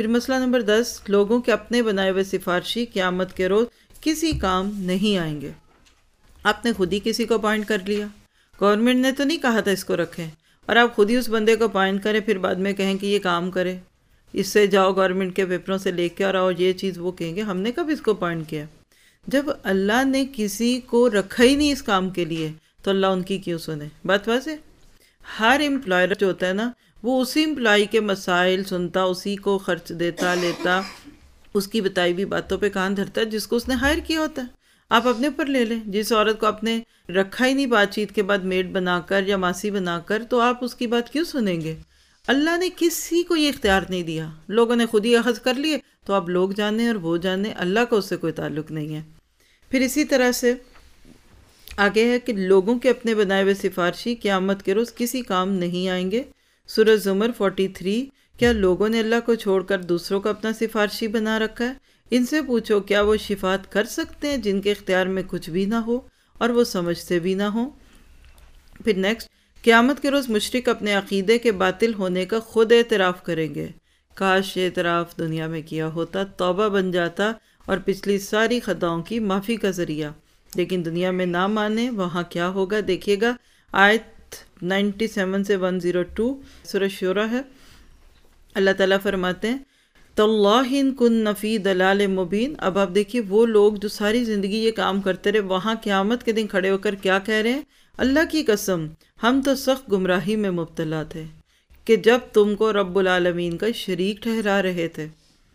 پھر مسئلہ نمبر 10، لوگوں کے اپنے بنائے ہوئے سفارشی قیامت کے روز کسی کام نہیں آئیں گے۔ آپ نے خود ہی کسی کو اپوائنٹ کر لیا، گورنمنٹ نے تو نہیں کہا تھا اس کو رکھیں، اور آپ خود ہی اس بندے کو اپوائنٹ کریں، پھر بعد میں کہیں کہ یہ کام کرے، اس سے جاؤ گورنمنٹ کے پیپروں سے لے کے اور آؤ یہ چیز، وہ کہیں گے ہم نے کب اس کو اپوائنٹ کیا؟ جب اللہ نے کسی کو رکھا ہی نہیں اس کام کے لیے تو اللہ ان کی کیوں سنے؟ بات واضح۔ ہر امپلائر جو ہوتا ہے نا، وہ اسی امپلائی کے مسائل سنتا، اسی کو خرچ دیتا لیتا، اس کی بتائی ہوئی باتوں پہ کان دھرتا ہے جس کو اس نے ہائر کیا ہوتا ہے۔ آپ اپنے اوپر لے لیں، جس عورت کو آپ نے رکھا ہی نہیں بات چیت کے بعد میڈ بنا کر یا ماسی بنا کر، تو آپ اس کی بات کیوں سنیں گے؟ اللہ نے کسی کو یہ اختیار نہیں دیا، لوگوں نے خود ہی اخذ کر لیے، تو آپ لوگ جانیں اور وہ جانیں، اللہ کا اس سے کوئی تعلق نہیں ہے۔ پھر اسی طرح سے آگے ہے کہ لوگوں کے اپنے بنائے ہوئے سفارشی قیامت کے روز کسی کام نہیں آئیں گے۔ سورہ زمر 43، کیا لوگوں نے اللہ کو چھوڑ کر دوسروں کو اپنا سفارشی بنا رکھا ہے؟ ان سے پوچھو کیا وہ شفاعت کر سکتے ہیں جن کے اختیار میں کچھ بھی نہ ہو اور وہ سمجھتے بھی نہ ہوں؟ پھر نیکسٹ، قیامت کے روز مشرک اپنے عقیدے کے باطل ہونے کا خود اعتراف کریں گے۔ کاش یہ اعتراف دنیا میں کیا ہوتا، توبہ بن جاتا اور پچھلی ساری خطاؤں کی معافی کا ذریعہ، لیکن دنیا میں نہ مانے، وہاں کیا ہوگا دیکھیے گا۔ آیت 97 سے 102 سورہ شورى ہے۔ اللہ تعالیٰ فرماتے ہیں تاللہ ان کن فی ضلال مبین۔ اب آپ دیکھیے وہ لوگ جو ساری زندگی یہ کام کرتے رہے، وہاں قیامت کے دن کھڑے ہو کر کیا کہہ رہے ہیں؟ اللہ کی قسم ہم تو سخت گمراہی میں مبتلا تھے کہ جب تم کو رب العالمین کا شریک ٹھہرا رہے تھے،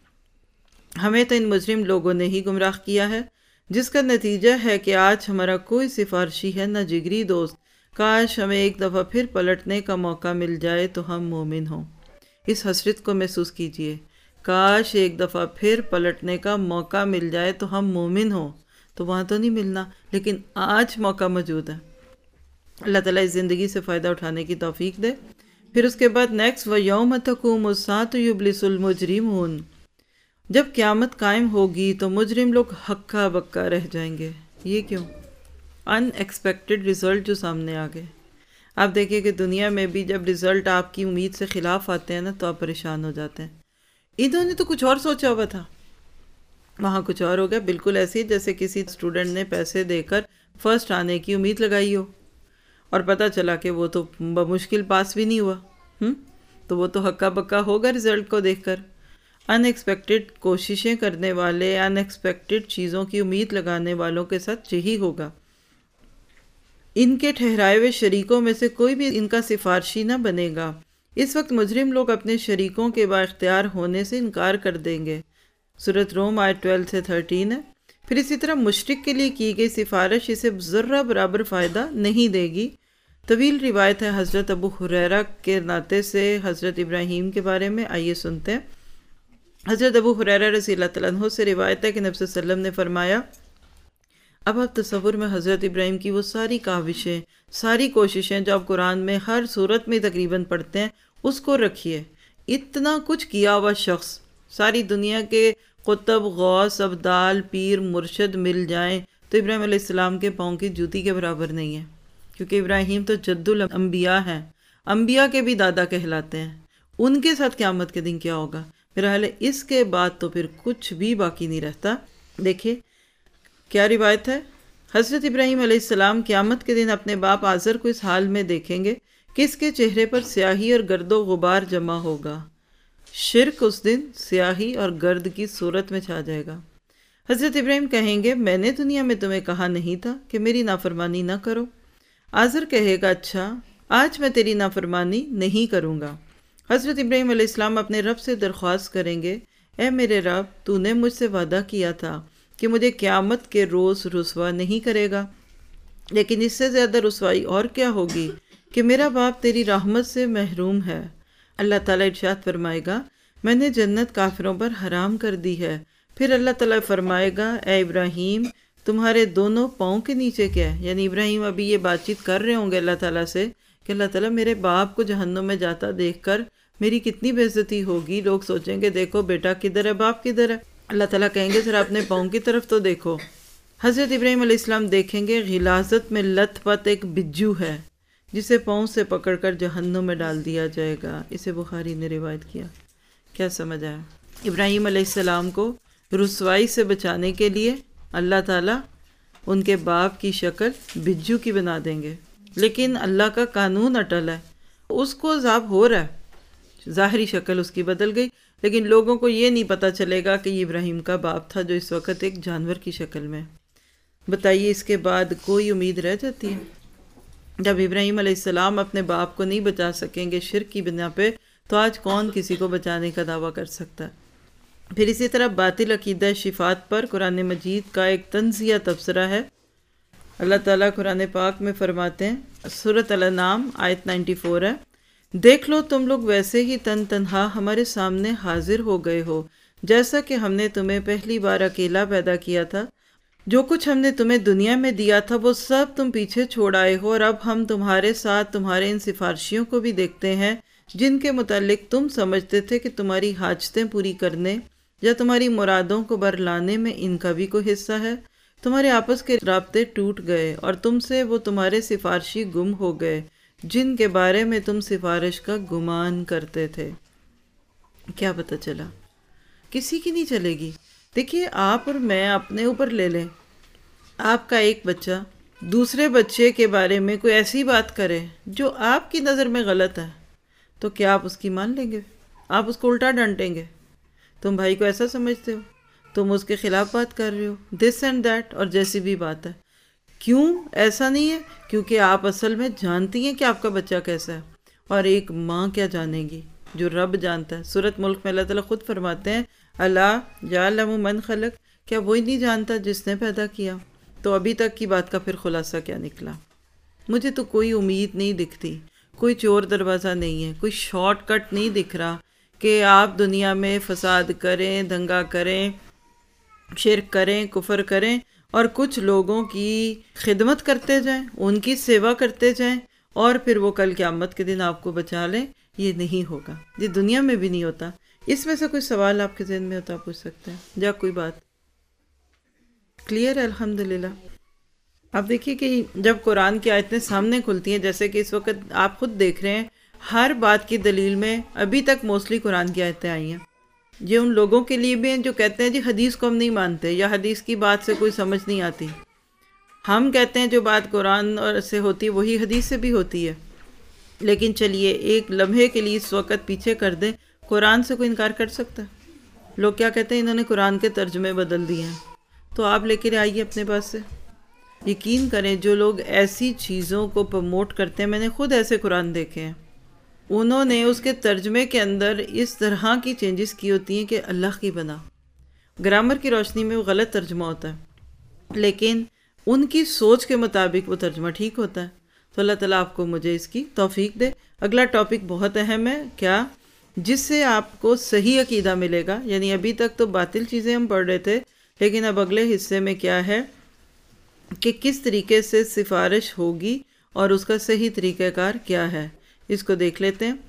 ہمیں تو ان مجرم لوگوں نے ہی گمراہ کیا ہے، جس کا نتیجہ ہے کہ آج ہمارا کوئی سفارشی ہے نہ جگری دوست۔ کاش ہمیں ایک دفعہ پھر پلٹنے کا موقع مل جائے تو ہم مومن ہوں۔ اس حسرت کو محسوس کیجئے، کاش ایک دفعہ پھر پلٹنے کا موقع مل جائے تو ہم مومن ہوں۔ تو وہاں تو نہیں ملنا، لیکن آج موقع موجود ہے۔ اللہ تعالیٰ اس زندگی سے فائدہ اٹھانے کی توفیق دے۔ پھر اس کے بعد نیکسٹ، وَيَوْمَ تَقُومُ السَّاعَةُ يُبْلِسُ الْمُجْرِمُونَ۔ جب قیامت قائم ہوگی تو مجرم لوگ ہکا بکا رہ جائیں گے۔ یہ کیوں؟ ان ایکسپیکٹڈ رزلٹ جو سامنے آ گئے۔ آپ دیکھیں کہ دنیا میں بھی جب رزلٹ آپ کی امید سے خلاف آتے ہیں نا تو آپ پریشان ہو جاتے ہیں۔ انہوں نے تو کچھ اور سوچا ہوا تھا، وہاں کچھ اور ہو گیا۔ بالکل ایسے ہی جیسے کسی اسٹوڈنٹ نے پیسے دے کر فرسٹ آنے کی امید لگائی ہو اور پتہ چلا کہ وہ تو بمشکل پاس بھی نہیں ہوا، تو وہ تو ہکا بکا ہوگا رزلٹ کو دیکھ کر۔ ان ایکسپیکٹڈ کوششیں کرنے والے، ان ایکسپیکٹڈ چیزوں کی امید لگانے والوں کے ساتھ یہی ہوگا۔ ان کے ٹھہرائے ہوئے شریکوں میں سے کوئی بھی ان کا سفارشی نہ بنے گا۔ اس وقت مجرم لوگ اپنے شریکوں کے با اختیار ہونے سے انکار کر دیں گے۔ سورۃ روم آیت 12 سے 13 ہے۔ پھر اسی طرح مشرک کے لیے کی گئی سفارش اسے ذرہ برابر فائدہ نہیں دے گی۔ طویل روایت ہے حضرت ابو ہریرہ کے ناطے سے حضرت ابراہیم کے بارے میں، آئیے سنتے ہیں۔ حضرت ابو ہریرہ رضی اللہ تعالیٰ عنہ سے روایت ہے کہ نبی صلی اللہ علیہ وسلم نے فرمایا، اب آپ تصور میں حضرت ابراہیم کی وہ ساری کاوشیں، ساری کوششیں جو آپ قرآن میں ہر صورت میں تقریباً پڑھتے ہیں، اس کو رکھیے۔ اتنا کچھ کیا ہوا شخص، ساری دنیا کے قطب، غوث، ابدال، پیر، مرشد مل جائیں تو ابراہیم علیہ السلام کے پاؤں کی جوتی کے برابر نہیں ہے، کیونکہ ابراہیم تو جد الانبیاء ہیں، انبیاء کے بھی دادا کہلاتے ہیں۔ ان کے ساتھ قیامت کے دن کیا ہوگا؟ میرا حال ہے اس کے بعد تو پھر کچھ بھی باقی نہیں رہتا۔ دیکھیے کیا روایت ہے، حضرت ابراہیم علیہ السلام قیامت کے دن اپنے باپ آزر کو اس حال میں دیکھیں گے کہ اس کے چہرے پر سیاہی اور گرد و غبار جمع ہوگا۔ شرک اس دن سیاہی اور گرد کی صورت میں چھا جائے گا۔ حضرت ابراہیم کہیں گے، میں نے دنیا میں تمہیں کہا نہیں تھا کہ میری نافرمانی نہ کرو؟ آزر کہے گا، اچھا آج میں تیری نافرمانی نہیں کروں گا۔ حضرت ابراہیم علیہ السلام اپنے رب سے درخواست کریں گے، اے میرے رب، تو نے مجھ سے وعدہ کیا تھا کہ مجھے قیامت کے روز رسوا نہیں کرے گا، لیکن اس سے زیادہ رسوائی اور کیا ہوگی کہ میرا باپ تیری رحمت سے محروم ہے۔ اللہ تعالیٰ ارشاد فرمائے گا، میں نے جنت کافروں پر حرام کر دی ہے۔ پھر اللہ تعالیٰ فرمائے گا، اے ابراہیم، تمہارے دونوں پاؤں کے نیچے کیا ہے؟ یعنی ابراہیم ابھی یہ بات چیت کر رہے ہوں گے اللہ تعالیٰ سے کہ اللہ تعالیٰ میرے باپ کو جہنم میں جاتا دیکھ کر میری کتنی بے عزتی ہوگی، لوگ سوچیں گے دیکھو بیٹا کدھر ہے، باپ کدھر ہے۔ اللہ تعالیٰ کہیں گے ذرا اپنے پاؤں کی طرف تو دیکھو۔ حضرت ابراہیم علیہ السلام دیکھیں گے غلاظت میں لت پت ایک بجو ہے جسے پاؤں سے پکڑ کر جہنم میں ڈال دیا جائے گا۔ اسے بخاری نے روایت کیا۔ کیا سمجھ آیا؟ ابراہیم علیہ السلام کو رسوائی سے بچانے کے لیے اللہ تعالیٰ ان کے باپ کی شکل بجو کی بنا دیں گے، لیکن اللہ کا قانون اٹل ہے، اس کو عذاب ہو رہا ہے، ظاہری شکل اس کی بدل گئی، لیکن لوگوں کو یہ نہیں پتہ چلے گا کہ یہ ابراہیم کا باپ تھا جو اس وقت ایک جانور کی شکل میں۔ بتائیے اس کے بعد کوئی امید رہ جاتی ہے؟ جب ابراہیم علیہ السلام اپنے باپ کو نہیں بچا سکیں گے شرک کی بنا پہ، تو آج کون کسی کو بچانے کا دعویٰ کر سکتا ہے؟ پھر اسی طرح باطل عقیدہ شفاعت پر قرآن مجید کا ایک طنزیہ تبصرہ ہے۔ اللہ تعالیٰ قرآن پاک میں فرماتے ہیں، سورۃ الانعام آیت 94 ہے، دیکھ لو تم لوگ ویسے ہی تن تنہا ہمارے سامنے حاضر ہو گئے ہو جیسا کہ ہم نے تمہیں پہلی بار اکیلا پیدا کیا تھا، جو کچھ ہم نے تمہیں دنیا میں دیا تھا وہ سب تم پیچھے چھوڑ آئے ہو، اور اب ہم تمہارے ساتھ تمہارے ان سفارشیوں کو بھی دیکھتے ہیں جن کے متعلق تم سمجھتے تھے کہ تمہاری حاجتیں پوری کرنے یا تمہاری مرادوں کو برلانے میں ان کا بھی کوئی حصہ ہے۔ تمہارے آپس کے رابطے ٹوٹ گئے اور تم سے وہ تمہارے سفارشی گم ہو گئے جن کے بارے میں تم سفارش کا گمان کرتے تھے۔ کیا پتہ چلا؟ کسی کی نہیں چلے گی۔ دیکھیے، آپ اور میں اپنے اوپر لے لیں، آپ کا ایک بچہ دوسرے بچے کے بارے میں کوئی ایسی بات کرے جو آپ کی نظر میں غلط ہے، تو کیا آپ اس کی مان لیں گے؟ آپ اس کو الٹا ڈانٹیں گے؟ تم بھائی کو ایسا سمجھتے ہو، تم اس کے خلاف بات کر رہے ہو، دس اینڈ دیٹ، اور جیسی بھی بات ہے۔ کیوں ایسا نہیں ہے؟ کیونکہ آپ اصل میں جانتی ہیں کہ آپ کا بچہ کیسا ہے، اور ایک ماں کیا جانے گی جو رب جانتا ہے۔ سورۃ ملک میں اللہ تعالیٰ خود فرماتے ہیں، اللہ یعلم من خلق، کیا وہی نہیں جانتا جس نے پیدا کیا؟ تو ابھی تک کی بات کا پھر خلاصہ کیا نکلا؟ مجھے تو کوئی امید نہیں دکھتی، کوئی چور دروازہ نہیں ہے، کوئی شارٹ کٹ نہیں دکھ رہا کہ آپ دنیا میں فساد کریں، دنگا کریں، شرک کریں، کفر کریں، اور کچھ لوگوں کی خدمت کرتے جائیں، ان کی سیوا کرتے جائیں، اور پھر وہ کل قیامت کے دن آپ کو بچا لیں۔ یہ نہیں ہوگا، یہ دنیا میں بھی نہیں ہوتا۔ اس میں سے کوئی سوال آپ کے ذہن میں ہوتا پوچھ سکتے ہیں، یا کوئی بات کلیئر ہے؟ الحمدللہ۔ اب دیکھیے کہ جب قرآن کی آیتیں سامنے کھلتی ہیں، جیسے کہ اس وقت آپ خود دیکھ رہے ہیں، ہر بات کی دلیل میں ابھی تک موسٹلی قرآن کی آیتیں آئی ہیں۔ یہ ان لوگوں کے لیے بھی ہیں جو کہتے ہیں جی حدیث کو ہم نہیں مانتے، یا حدیث کی بات سے کوئی سمجھ نہیں آتی۔ ہم کہتے ہیں جو بات قرآن اور سے ہوتی ہے وہی حدیث سے بھی ہوتی ہے۔ لیکن چلیے ایک لمحے کے لیے اس وقت پیچھے کر دیں، قرآن سے کوئی انکار کر سکتا ہے؟ لوگ کیا کہتے ہیں، انہوں نے قرآن کے ترجمے بدل دیے ہیں۔ تو آپ لے کے آئیے اپنے پاس سے۔ یقین کریں جو لوگ ایسی چیزوں کو پروموٹ کرتے ہیں، میں نے خود ایسے قرآن دیکھے ہیں، انہوں نے اس کے ترجمے کے اندر اس طرح کی چینجز کی ہوتی ہیں کہ اللہ کی بنا۔ گرامر کی روشنی میں وہ غلط ترجمہ ہوتا ہے، لیکن ان کی سوچ کے مطابق وہ ترجمہ ٹھیک ہوتا ہے۔ تو اللہ تعالیٰ آپ کو مجھے اس کی توفیق دے۔ اگلا ٹاپک بہت اہم ہے، کیا؟ جس سے آپ کو صحیح عقیدہ ملے گا۔ یعنی ابھی تک تو باطل چیزیں ہم پڑھ رہے تھے، لیکن اب اگلے حصے میں کیا ہے کہ کس طریقے سے سفارش ہوگی اور اس کا صحیح طریقہ کار کیا ہے، اس کو دیکھ لیتے ہیں۔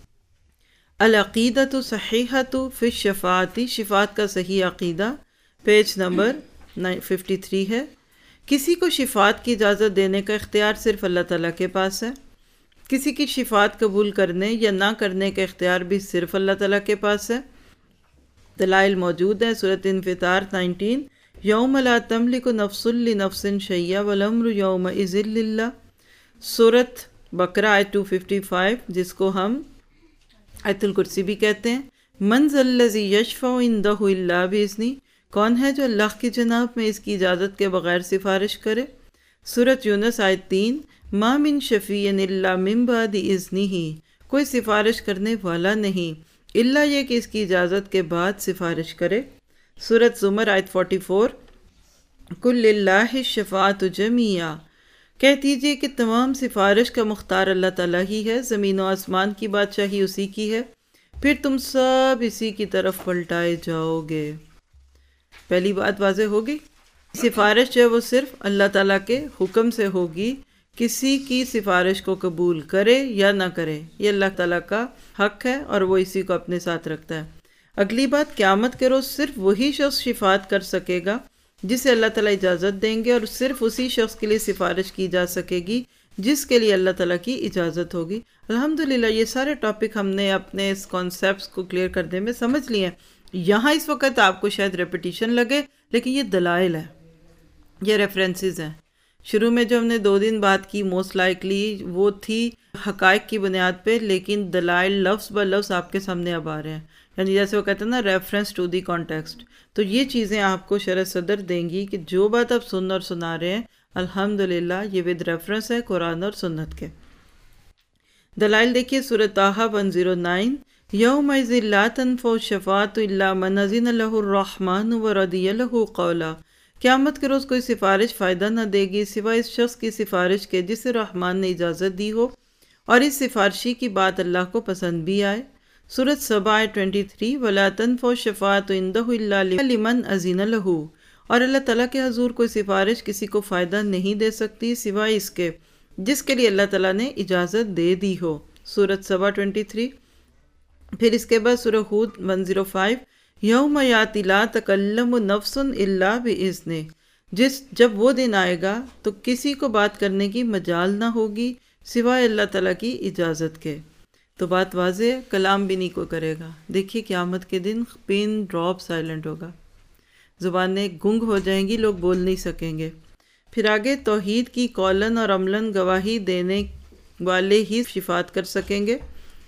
العقیدۃ صحیحۃ فی الشفاعۃ، شفاعت کا صحیح عقیدہ، پیج نمبر 53 ہے۔ کسی کو شفاعت کی اجازت دینے کا اختیار صرف اللہ تعالیٰ کے پاس ہے۔ کسی کی شفاعت قبول کرنے یا نہ کرنے کا اختیار بھی صرف اللہ تعالیٰ کے پاس ہے۔ دلائل موجود ہیں، سورۃ انفطار 19، یوم لا تملک نفس لنفس شیئا والامر یومئذ للہ۔ سورۃ بقرہ آیت 255، جس کو ہم آیت الکرسی بھی کہتے ہیں۔ من ذا الذی یشفع عندہ الا باذنہ، کون ہے جو اللہ کی جناب میں اس کی اجازت کے بغیر سفارش کرے؟ سورۃ یونس آیت 3، ما من شفیع الا من بعد اذنہ، کوئی سفارش کرنے والا نہیں الا یہ کہ اس کی اجازت کے بعد سفارش کرے۔ سورۃ زمر آیت 44، قل للہ الشفاعۃ جمیعا، کہہ دیجئے کہ تمام سفارش کا مختار اللہ تعالیٰ ہی ہے، زمین و آسمان کی بادشاہی اسی کی ہے، پھر تم سب اسی کی طرف پلٹائے جاؤ گے۔ پہلی بات واضح ہوگی، سفارش جو ہے وہ صرف اللہ تعالیٰ کے حکم سے ہوگی۔ کسی کی سفارش کو قبول کرے یا نہ کرے، یہ اللہ تعالیٰ کا حق ہے اور وہ اسی کو اپنے ساتھ رکھتا ہے۔ اگلی بات، قیامت کے روز صرف وہی شخص شفاعت کر سکے گا جسے اللہ تعالیٰ اجازت دیں گے، اور صرف اسی شخص کے لیے سفارش کی جا سکے گی جس کے لیے اللہ تعالیٰ کی اجازت ہوگی۔ الحمدللہ یہ سارے ٹاپک ہم نے اپنے اس کانسیپٹس کو کلیئر کرنے میں سمجھ لیے ہیں۔ یہاں اس وقت آپ کو شاید ریپیٹیشن لگے، لیکن یہ دلائل ہے، یہ ریفرنسز ہیں۔ شروع میں جو ہم نے 2 دن بات کی موسٹ لائکلی وہ تھی حقائق کی بنیاد پہ، لیکن دلائل لفظ بہ لفظ آپ کے سامنے اب آ رہے ہیں، یعنی جیسے وہ کہتے ہیں نا ریفرنس ٹو دی کانٹیکسٹ۔ تو یہ چیزیں آپ کو شرح صدر دیں گی کہ جو بات آپ سن اور سنا رہے ہیں الحمدللہ یہ ود ریفرنس ہے قرآن اور سنت کے۔ دلائل دیکھیے سورۃ طٰہٰ 109، یومئذ لا تنفع الشفاعۃ الا من اذن لہ الرحمن ورضی لہ قولا، قیامت کے روز کوئی سفارش فائدہ نہ دے گی سوائے اس شخص کی سفارش کے جسے رحمان نے اجازت دی ہو اور اس سفارشی کی بات اللہ کو پسند بھی آئے۔ سورۃ سبا 23، ولا تنفع الشفاعۃ عندہ الا لمن اذن لہ، اور اللہ تعالیٰ کے حضور کوئی سفارش کسی کو فائدہ نہیں دے سکتی سوائے اس کے جس کے لیے اللہ تعالیٰ نے اجازت دے دی ہو۔ سورۃ سبا 23۔ پھر اس کے بعد سورہ ہود 105، یوم یاتی لا تکلم نفس الا باذنہ، جب وہ دن آئے گا تو کسی کو بات کرنے کی مجال نہ ہوگی سوائے اللہ تعالیٰ کی اجازت کے۔ تو بات واضح ہے، کلام بھی نہیں کوئی کرے گا۔ دیکھیے قیامت کے دن پن ڈراپ سائلنٹ ہوگا، زبانیں گنگ ہو جائیں گی، لوگ بول نہیں سکیں گے۔ پھر آگے توحید کی قولاً اور عملاً گواہی دینے والے ہی شفاعت کر سکیں گے۔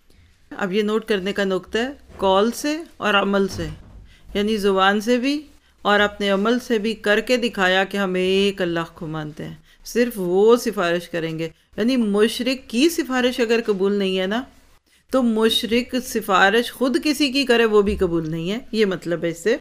اب یہ نوٹ کرنے کا نقطہ ہے، قول سے اور عمل سے، یعنی زبان سے بھی اور اپنے عمل سے بھی کر کے دکھایا کہ ہم ایک اللہ کو مانتے ہیں، صرف وہ سفارش کریں گے۔ یعنی مشرک کی سفارش اگر قبول نہیں ہے نا تو مشرک سفارش خود کسی کی کرے وہ بھی قبول نہیں ہے، یہ مطلب ہے اس سے۔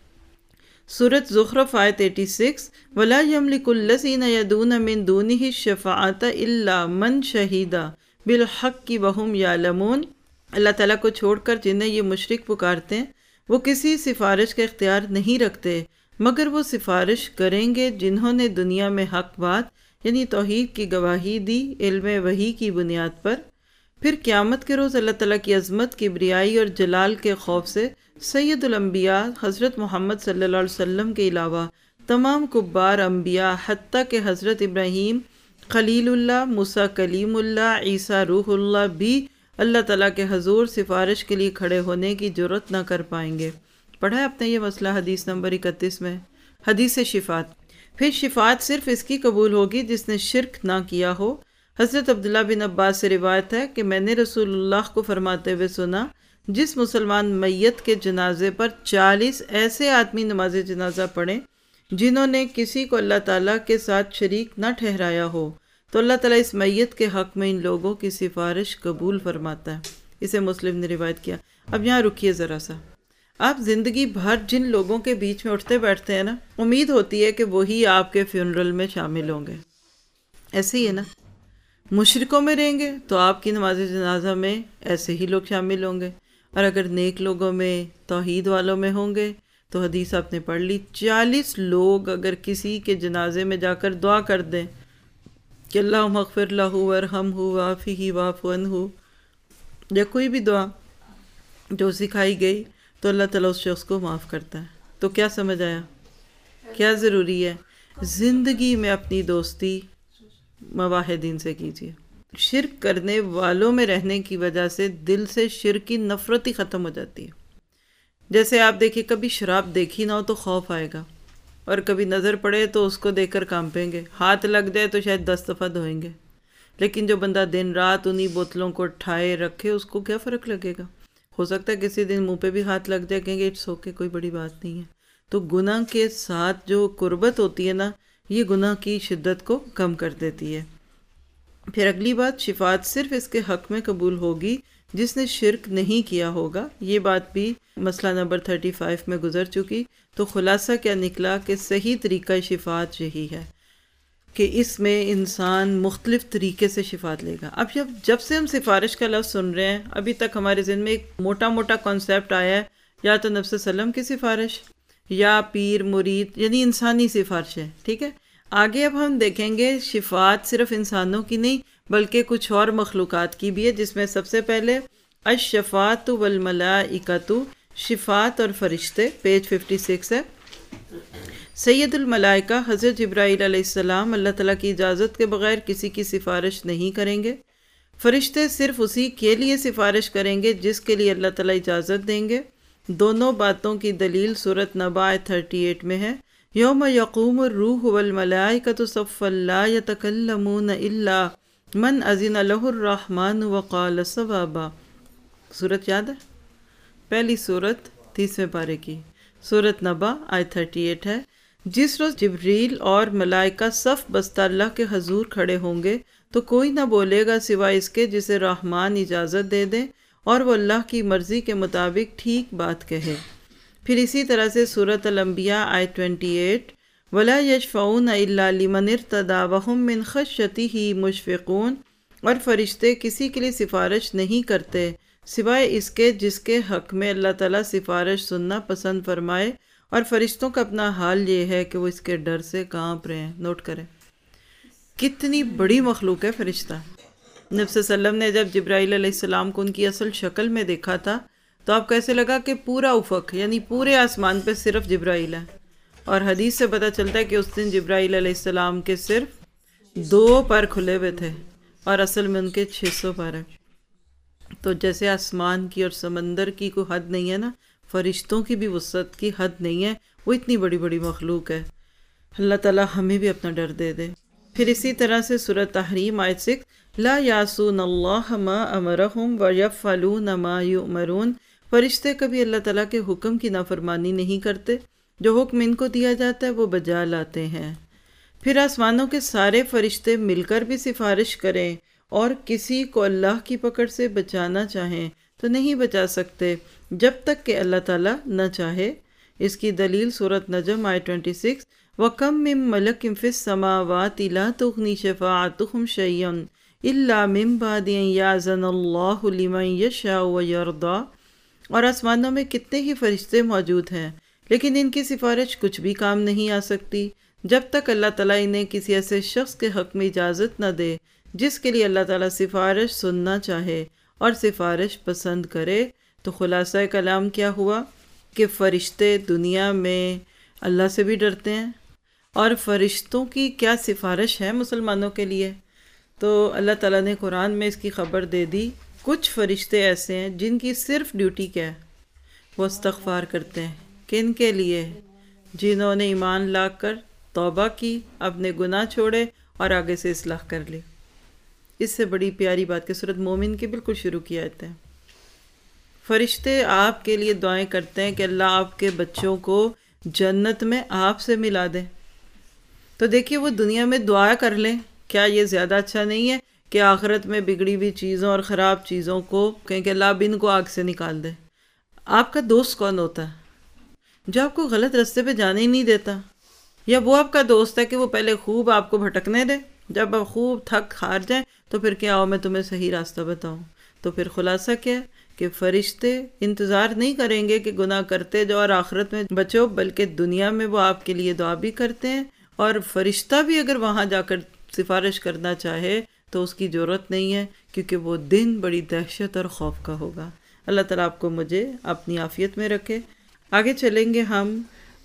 سورۃ زخرف آیت 86، وَلَا يَمْلِكُ الَّذِينَ يَدْعُونَ مِن دُونِهِ الشَّفَاعَةَ إِلَّا مَنْ شَهِدَ بِالْحَقِّ وَهُمْ يَعْلَمُونَ، اللہ تعالیٰ کو چھوڑ کر جنہیں یہ مشرک پکارتے ہیں وہ کسی سفارش کا اختیار نہیں رکھتے مگر وہ سفارش کریں گے جنہوں نے دنیا میں حق بات یعنی توحید کی گواہی دی علم وحی کی بنیاد پر۔ پھر قیامت کے روز اللہ تعالیٰ کی عظمت، کبریائی اور جلال کے خوف سے سید الانبیاء حضرت محمد صلی اللہ علیہ وسلم کے علاوہ تمام کبار انبیاء حتیٰ کہ حضرت ابراہیم خلیل اللہ، موسیٰ کلیم اللہ، عیسیٰ روح اللہ بھی اللہ تعالیٰ کے حضور سفارش کے لیے کھڑے ہونے کی جرت نہ کر پائیں گے۔ پڑھا ہے آپ نے یہ مسئلہ حدیث نمبر 31 میں، حدیث شفاعت۔ پھر شفاعت صرف اس کی قبول ہوگی جس نے شرک نہ کیا ہو۔ حضرت عبداللہ بن عباس سے روایت ہے کہ میں نے رسول اللہ کو فرماتے ہوئے سنا، جس مسلمان میت کے جنازے پر 40 ایسے آدمی نماز جنازہ پڑھیں جنہوں نے کسی کو اللہ تعالیٰ کے ساتھ شریک نہ ٹھہرایا ہو تو اللہ تعالیٰ اس میت کے حق میں ان لوگوں کی سفارش قبول فرماتا ہے۔ اسے مسلم نے روایت کیا۔ اب یہاں رکیے ذرا سا، آپ زندگی بھر جن لوگوں کے بیچ میں اٹھتے بیٹھتے ہیں نا، امید ہوتی ہے کہ وہی آپ کے فیونرل میں شامل ہوں گے، ایسے ہی ہے نا؟ مشرکوں میں رہیں گے تو آپ کی نماز جنازہ میں ایسے ہی لوگ شامل ہوں گے، اور اگر نیک لوگوں میں توحید والوں میں ہوں گے تو حدیث آپ نے پڑھ لی، 40 لوگ اگر کسی کے جنازے میں جا کر دعا کر دیں کہ اللہم اغفر لہ ورحمہ وعافہ واعف عنہ، یا کوئی بھی دعا جو سکھائی گئی تو اللہ تعالیٰ اس شخص کو معاف کرتا ہے۔ تو کیا سمجھ آیا؟ کیا ضروری ہے؟ زندگی میں اپنی دوستی موحدین سے کیجیے۔ شرک کرنے والوں میں رہنے کی وجہ سے دل سے شرک کی نفرت ہی ختم ہو جاتی ہے۔ جیسے آپ دیکھیں کبھی شراب دیکھی نہ ہو تو خوف آئے گا، اور کبھی نظر پڑے تو اس کو دیکھ کر کانپیں گے، ہاتھ لگ جائے تو شاید 10 دفعہ دھوئیں گے، لیکن جو بندہ دن رات انہی بوتلوں کو اٹھائے رکھے اس کو کیا فرق لگے گا؟ ہو سکتا ہے کسی دن منہ پہ بھی ہاتھ لگ جائے، کہیں گے اٹس اوکے، کوئی بڑی بات نہیں ہے۔ تو گناہ کے ساتھ جو قربت ہوتی ہے نا، یہ گناہ کی شدت کو کم کر دیتی ہے۔ پھر اگلی بات، شفاعت صرف اس کے حق میں قبول ہوگی جس نے شرک نہیں کیا ہوگا۔ یہ بات بھی مسئلہ نمبر 35 میں گزر چکی۔ تو خلاصہ کیا نکلا کہ صحیح طریقہ شفاعت یہی ہے کہ اس میں انسان مختلف طریقے سے شفاعت لے گا۔ اب جب سے ہم سفارش کا لفظ سن رہے ہیں، ابھی تک ہمارے ذہن میں ایک موٹا موٹا کانسیپٹ آیا ہے، یا تو نبی صلی اللہ علیہ وسلم کی سفارش یا پیر مرید، یعنی انسانی سفارش ہے، ٹھیک ہے۔ آگے اب ہم دیکھیں گے شفاعت صرف انسانوں کی نہیں بلکہ کچھ اور مخلوقات کی بھی ہے، جس میں سب سے پہلے الشفاعۃ والملائکۃ، شفاعت اور فرشتے، پیج 56 ہے۔ سید الملائکہ حضرت جبرائیل علیہ السلام اللہ تعالیٰ کی اجازت کے بغیر کسی کی سفارش نہیں کریں گے۔ فرشتے صرف اسی کے لیے سفارش کریں گے جس کے لیے اللہ تعالیٰ اجازت دیں گے۔ دونوں باتوں کی دلیل سورۃ نبا 38 میں ہے، یوم یقوم الروح والملائکۃ صفا لا یتکلمون الا من اذن لہ الرحمن وقال صوابا۔ سورت یاد ہے؟ پہلی سورت 30ویں پارے کی سورۃ نبا 38 ہے۔ جس روز جبریل اور ملائکہ صف بستہ اللہ کے حضور کھڑے ہوں گے تو کوئی نہ بولے گا سوائے اس کے جسے رحمان اجازت دے دیں اور وہ اللہ کی مرضی کے مطابق ٹھیک بات کہے۔ پھر اسی طرح سے سورۃ الانبیاء 28، وَلَا يَشْفَعُونَ إِلَّا لِمَنِ ارْتَضَىٰ وَهُم مِّن خَشْيَتِهِ مُشْفِقُونَ، اور فرشتے کسی کے لیے سفارش نہیں کرتے سوائے اس کے جس کے حق میں اللہ تعالیٰ سفارش سننا پسند فرمائے، اور فرشتوں کا اپنا حال یہ ہے کہ وہ اس کے ڈر سے کانپ رہے ہیں۔ نوٹ کریں کتنی بڑی مخلوق ہے فرشتہ۔ نبی صلی اللہ علیہ وسلم نے جب جبرائیل علیہ السلام کو ان کی اصل شکل میں دیکھا تھا تو آپ کو ایسے لگا کہ پورا افق یعنی پورے آسمان پہ صرف جبرائیل ہے، اور حدیث سے پتہ چلتا ہے کہ اس دن جبرائیل علیہ السلام کے صرف 2 پر کھلے ہوئے تھے اور اصل میں ان کے 600 پر ہیں۔ تو جیسے آسمان کی اور سمندر کی کوئی حد نہیں ہے نا، فرشتوں کی بھی وسعت کی حد نہیں ہے، وہ اتنی بڑی بڑی مخلوق ہے۔ اللہ تعالیٰ ہمیں بھی اپنا ڈر دے دے۔ پھر اسی طرح سے سورۃ تحریم 6، لا یعصون اللہ ما امرہم ویفعلون ما یؤمرون، فرشتے کبھی اللہ تعالیٰ کے حکم کی نافرمانی نہیں کرتے، جو حکم ان کو دیا جاتا ہے وہ بجا لاتے ہیں۔ پھر آسمانوں کے سارے فرشتے مل کر بھی سفارش کریں اور کسی کو اللہ کی پکڑ سے بچانا چاہیں تو نہیں بچا سکتے جب تک کہ اللہ تعالیٰ نہ چاہے۔ اس کی دلیل سورۃ نجم 26، وَكَم مِّن مَلَكٍ فِي السَّمَاوَاتِ لَا تُغْنِي شَفَاعَتُهُمْ شَيْئًا إِلَّا مِن بَعْدِ أَن يَأْذَنَ اللَّهُ لِمَن يَشَاءُ وَيَرْضَىٰ، اور آسمانوں میں کتنے ہی فرشتے موجود ہیں لیکن ان کی سفارش کچھ بھی کام نہیں آ سکتی جب تک اللہ تعالیٰ انہیں کسی ایسے شخص کے حق میں اجازت نہ دے جس کے لیے اللہ تعالیٰ سفارش سننا چاہے اور سفارش پسند کرے۔ تو خلاصہ کلام کیا ہوا کہ فرشتے دنیا میں اللہ سے بھی ڈرتے ہیں، اور فرشتوں کی کیا سفارش ہے مسلمانوں کے لیے۔ تو اللہ تعالیٰ نے قرآن میں اس کی خبر دے دی۔ کچھ فرشتے ایسے ہیں جن کی صرف ڈیوٹی کیا ہے، وہ استغفار کرتے ہیں۔ کن کے لیے؟ جنہوں نے ایمان لا کر توبہ کی، اپنے گناہ چھوڑے اور آگے سے اصلاح کر لی۔ اس سے بڑی پیاری بات کہ سورۃ مومن کی بالکل شروع کی آیت ہے۔ فرشتے آپ کے لیے دعائیں کرتے ہیں کہ اللہ آپ کے بچوں کو جنت میں آپ سے ملا دے۔ تو دیکھیے وہ دنیا میں دعا کر لیں، کیا یہ زیادہ اچھا نہیں ہے کہ آخرت میں بگڑی ہوئی چیزوں اور خراب چیزوں کو کہیں کہ اللہ اب ان کو آگ سے نکال دے۔ آپ کا دوست کون ہوتا ہے؟ جو آپ کو غلط راستے پہ جانے ہی نہیں دیتا، یا وہ آپ کا دوست ہے کہ وہ پہلے خوب آپ کو بھٹکنے دے، جب آپ خوب تھک ہار جائیں تو پھر کیا آؤ میں تمہیں صحیح راستہ بتاؤں۔ تو پھر خلاصہ کیا ہے کہ فرشتے انتظار نہیں کریں گے کہ گناہ کرتے جو اور آخرت میں بچو، بلکہ دنیا میں وہ آپ کے لیے دعا بھی کرتے ہیں، اور فرشتہ بھی اگر وہاں جا کر سفارش کرنا چاہے تو اس کی ضرورت نہیں ہے، کیونکہ وہ دن بڑی دہشت اور خوف کا ہوگا۔ اللہ تعالیٰ آپ کو مجھے اپنی عافیت میں رکھے۔ آگے چلیں گے ہم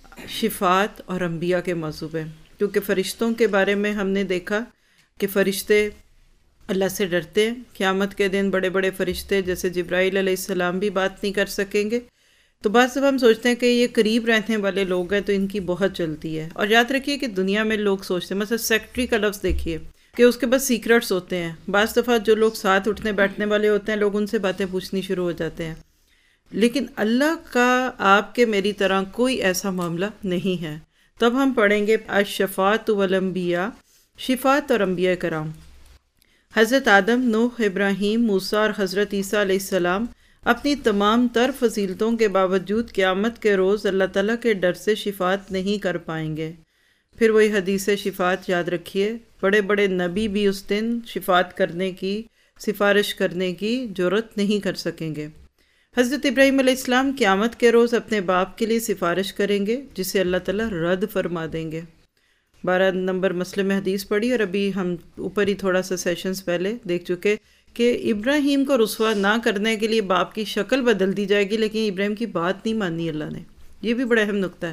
شفاعت اور انبیاء کے موضوع پہ، کیونکہ فرشتوں کے بارے میں ہم نے دیکھا کہ فرشتے اللہ سے ڈرتے ہیں۔ قیامت کے دن بڑے بڑے فرشتے جیسے جبرائیل علیہ السلام بھی بات نہیں کر سکیں گے۔ تو بعض دفعہ ہم سوچتے ہیں کہ یہ قریب رہنے والے لوگ ہیں تو ان کی بہت چلتی ہے، اور یاد رکھیے کہ دنیا میں لوگ سوچتے ہیں، مثلا سیکٹری کا لفظ دیکھیے کہ اس کے پاس سیکرٹس ہوتے ہیں۔ بعض دفعہ جو لوگ ساتھ اٹھنے بیٹھنے والے ہوتے ہیں لوگ ان سے باتیں پوچھنی شروع ہو جاتے ہیں، لیکن اللہ کا آپ کے میری طرح کوئی ایسا معاملہ نہیں ہے۔ تب ہم پڑھیں گے الشفاعۃ والانبیاء، شفاعت اور انبیاء کرام۔ حضرت آدم، نوح، ابراہیم، موسیٰ اور حضرت عیسیٰ علیہ السلام اپنی تمام تر فضیلتوں کے باوجود قیامت کے روز اللہ تعالیٰ کے ڈر سے شفاعت نہیں کر پائیں گے۔ پھر وہی حدیث شفاعت یاد رکھیے، بڑے بڑے نبی بھی اس دن شفاعت کرنے کی، سفارش کرنے کی جرات نہیں کر سکیں گے۔ حضرت ابراہیم علیہ السلام قیامت کے روز اپنے باپ کے لیے سفارش کریں گے جسے اللہ تعالیٰ رد فرما دیں گے۔ 12 نمبر مسئلے میں حدیث پڑھی، اور ابھی ہم اوپر ہی تھوڑا سا سیشنز پہلے دیکھ چکے کہ ابراہیم کو رسوا نہ کرنے کے لیے باپ کی شکل بدل دی جائے گی، لیکن ابراہیم کی بات نہیں مانی اللہ نے۔ یہ بھی بڑا اہم نقطہ ہے۔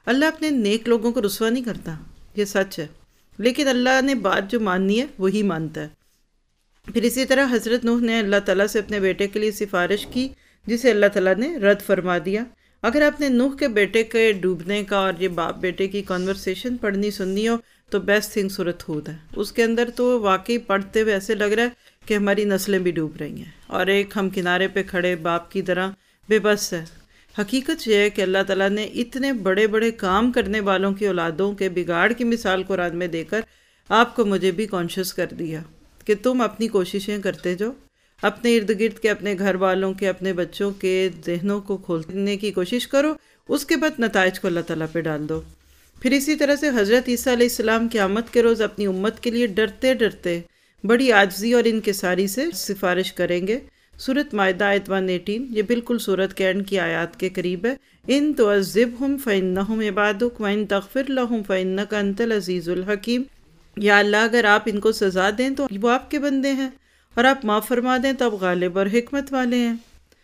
اللہ اپنے نیک لوگوں کو رسوا نہیں کرتا، یہ سچ ہے، لیکن اللہ نے بات جو ماننی ہے وہی مانتا ہے۔ پھر اسی طرح حضرت نوح نے اللہ تعالیٰ سے اپنے بیٹے کے لیے سفارش کی، جسے اللہ تعالیٰ نے رد فرما دیا۔ اگر آپ نے نوح کے بیٹے کے ڈوبنے کا اور یہ باپ بیٹے کی کانورسیشن پڑھنی سننی ہو تو بیسٹ تھنگ سورۃ ہود ہے۔ اس کے اندر تو واقعی پڑھتے ہوئے ایسے لگ رہا ہے کہ ہماری نسلیں بھی ڈوب رہی ہیں، اور ایک ہم کنارے پہ کھڑے باپ کی طرح بے بس ہے۔ حقیقت یہ ہے کہ اللہ تعالیٰ نے اتنے بڑے بڑے کام کرنے والوں کی اولادوں کے بگاڑ کی مثال قرآن میں دے کر آپ کو مجھے بھی کانشیس کر دیا کہ تم اپنی کوششیں کرتے جاؤ، اپنے ارد گرد کے، اپنے گھر والوں کے، اپنے بچوں کے ذہنوں کو کھولنے کی کوشش کرو، اس کے بعد نتائج کو اللہ تعالیٰ پہ ڈال دو۔ پھر اسی طرح سے حضرت عیسیٰ علیہ السلام قیامت کے روز اپنی امت کے لیے ڈرتے ڈرتے بڑی عاجزی اور انکساری سے سفارش کریں گے۔ سورۃ مائدہ آیت 118، یہ بالکل سورت کے اینڈ کی آیات کے قریب ہے۔ ان تعذبہم فإنہم عبادک وإن تغفر لہم فإنک انت العزیز الحکیم۔ یا اللہ اگر آپ ان کو سزا دیں تو وہ آپ کے بندے ہیں، اور آپ معاف فرما دیں تو آپ غالب اور حکمت والے ہیں۔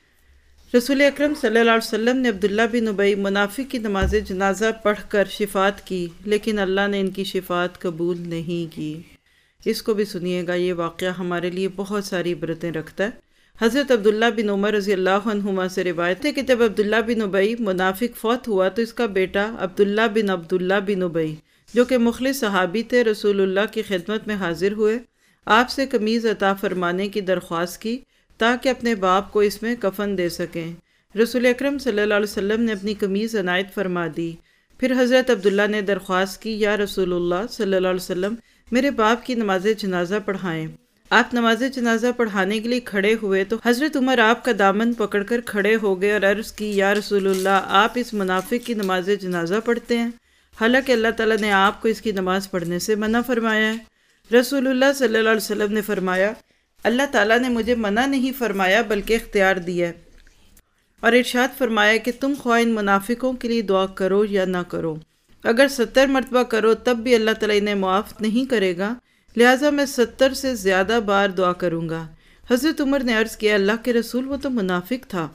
رسول اکرم صلی اللہ علیہ وسلم نے عبداللہ بن ابی منافق کی نماز جنازہ پڑھ کر شفاعت کی، لیکن اللہ نے ان کی شفاعت قبول نہیں کی۔ اس کو بھی سنیے گا، یہ واقعہ ہمارے لیے بہت ساری عبرتیں رکھتا ہے۔ حضرت عبداللہ بن عمر رضی اللہ عنہما سے روایت ہے کہ جب عبداللہ بن ابی منافق فوت ہوا تو اس کا بیٹا عبداللہ بن ابی جو کہ مخلص صحابی تھے، رسول اللہ کی خدمت میں حاضر ہوئے، آپ سے قمیض عطا فرمانے کی درخواست کی تاکہ اپنے باپ کو اس میں کفن دے سکیں۔ رسول اکرم صلی اللہ علیہ وسلم نے اپنی قمیض عنایت فرما دی۔ پھر حضرت عبداللہ نے درخواست کی، یا رسول اللہ صلی اللہ علیہ وسلم، میرے باپ کی نماز جنازہ پڑھائیں۔ آپ نماز جنازہ پڑھانے کے لیے کھڑے ہوئے تو حضرت عمر آپ کا دامن پکڑ کر کھڑے ہو گئے اور عرض کی، یا رسول اللہ، آپ اس منافق کی نماز جنازہ پڑھتے ہیں، حالانکہ اللہ تعالیٰ نے آپ کو اس کی نماز پڑھنے سے منع فرمایا ہے۔ رسول اللہ صلی اللہ علیہ وسلم نے فرمایا، اللہ تعالیٰ نے مجھے منع نہیں فرمایا بلکہ اختیار دیا ہے، اور ارشاد فرمایا کہ تم خواہ ان منافقوں کے لیے دعا کرو یا نہ کرو، اگر 70 مرتبہ کرو تب بھی اللہ تعالیٰ انہیں معاف نہیں کرے گا، لہٰذا میں 70 سے زیادہ بار دعا کروں گا۔ حضرت عمر نے عرض کیا، اللہ کے رسول، وہ تو منافق تھا۔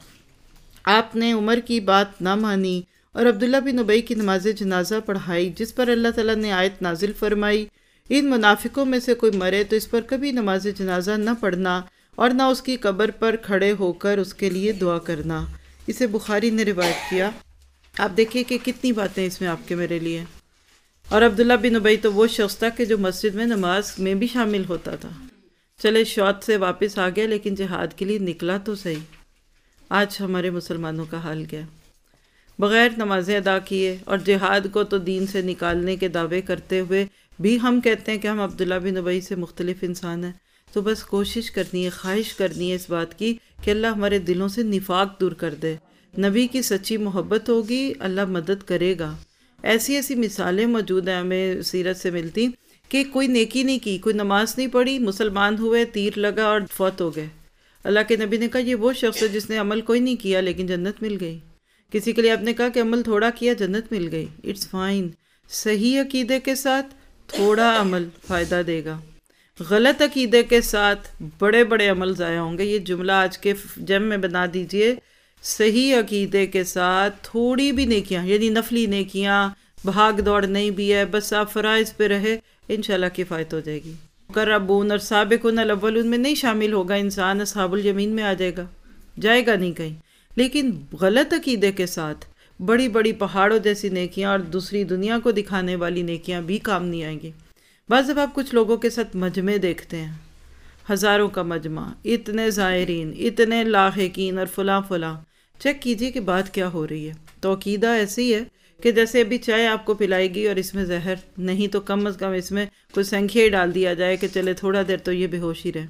آپ نے عمر کی بات نہ مانی اور عبداللہ بن ابی کی نماز جنازہ پڑھائی، جس پر اللہ تعالیٰ نے آیت نازل فرمائی، ان منافقوں میں سے کوئی مرے تو اس پر کبھی نماز جنازہ نہ پڑھنا اور نہ اس کی قبر پر کھڑے ہو کر اس کے لیے دعا کرنا۔ اسے بخاری نے روایت کیا۔ آپ دیکھیے کہ کتنی باتیں اس میں آپ کے میرے لیے۔ اور عبداللہ بن ابی تو وہ شخص تھا کہ جو مسجد میں نماز میں بھی شامل ہوتا تھا۔ چلے شوت سے واپس آ گیا، لیکن جہاد کے لیے نکلا تو صحیح۔ آج ہمارے مسلمانوں کا حال کیا؟ بغیر نمازیں ادا کیے اور جہاد کو تو دین سے نکالنے کے دعوے کرتے ہوئے بھی ہم کہتے ہیں کہ ہم عبداللہ بن ابی سے مختلف انسان ہیں۔ تو بس کوشش کرنی ہے، خواہش کرنی ہے اس بات کی کہ اللہ ہمارے دلوں سے نفاق دور کر دے۔ نبی کی سچی محبت ہوگی، اللہ مدد کرے گا۔ ایسی ایسی مثالیں موجود ہیں ہمیں سیرت سے ملتی کہ کوئی نیکی نہیں کی، کوئی نماز نہیں پڑھی، مسلمان ہوئے، تیر لگا اور فوت ہو گئے۔ اللہ کے نبی نے کہا یہ وہ شخص ہے جس نے عمل کوئی نہیں کیا لیکن جنت مل گئی۔ کسی کے لیے آپ نے کہا کہ عمل تھوڑا کیا، جنت مل گئی۔ It's fine. صحیح عقیدے کے ساتھ تھوڑا عمل فائدہ دے گا، غلط عقیدے کے ساتھ بڑے بڑے عمل ضائع ہوں گے۔ یہ جملہ آج کے جم میں بنا دیجئے، صحیح عقیدے کے ساتھ تھوڑی بھی نیکیاں، یعنی نفلی نیکیاں، بھاگ دوڑ نہیں بھی ہے، بس آپ فرائض پہ رہے، انشاءاللہ کفایت ہو جائے گی۔ مقربون اور سابقون الاولون میں نہیں شامل ہوگا انسان، اصحاب الیمین میں آ جائے گا نہیں کہیں۔ لیکن غلط عقیدے کے ساتھ بڑی بڑی پہاڑوں جیسی نیکیاں اور دوسری دنیا کو دکھانے والی نیکیاں بھی کام نہیں آئیں گی۔ بعض جب آپ کچھ لوگوں کے ساتھ مجمع دیکھتے ہیں، ہزاروں کا مجمع، اتنے زائرین، اتنے لاحقین اور فلاں فلاں، چیک کیجئے کہ بات کیا ہو رہی ہے۔ تو عقیدہ ایسی ہے کہ جیسے ابھی چائے آپ کو پلائے گی اور اس میں زہر نہیں تو کم از کم اس میں کوئی سنکھیا ہی ڈال دیا جائے کہ چلے تھوڑا دیر تو یہ بے ہوش ہی رہے۔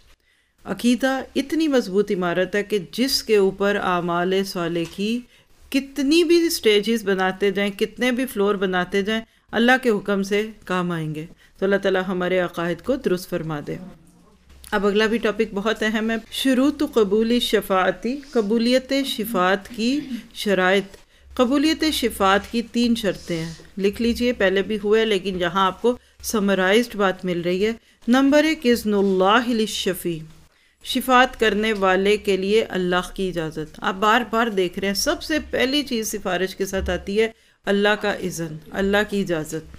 عقیدہ اتنی مضبوط عمارت ہے کہ جس کے اوپر اعمال صالح کی کتنی بھی سٹیجز بناتے جائیں، کتنے بھی فلور بناتے جائیں، اللہ کے حکم سے کام آئیں گے۔ تو اللہ تعالیٰ ہمارے عقائد کو درست فرما دے۔ اب اگلا بھی ٹاپک بہت اہم ہے، شروط قبول شفاعتی، قبولیت شفاعت کی شرائط۔ قبولیت شفاعت کی 3 شرطیں ہیں، لکھ لیجئے، پہلے بھی ہوئے لیکن یہاں آپ کو سمرائزڈ بات مل رہی ہے۔ نمبر 1، اذن اللہ للشفیع، شفاعت کرنے والے کے لیے اللہ کی اجازت۔ آپ بار بار دیکھ رہے ہیں، سب سے پہلی چیز سفارش کے ساتھ آتی ہے اللہ کا اذن، اللہ کی اجازت۔